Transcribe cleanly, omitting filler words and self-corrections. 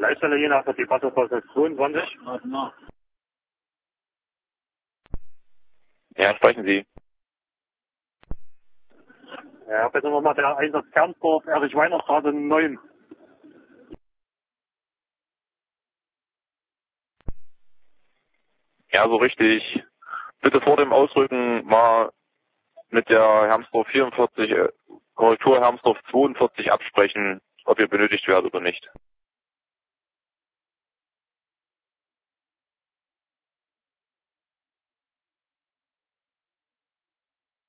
Leitstelle Jena für die Passage 22. Ja, sprechen Sie. Ja, bitte nochmal der Einsatz Kernsdorf, Erich-Weiner-Straße 9. Ja, so richtig. Bitte vor dem Ausrücken mal mit der Hermsdorf 44, Korrektur Hermsdorf 42 absprechen, ob ihr benötigt werdet oder nicht.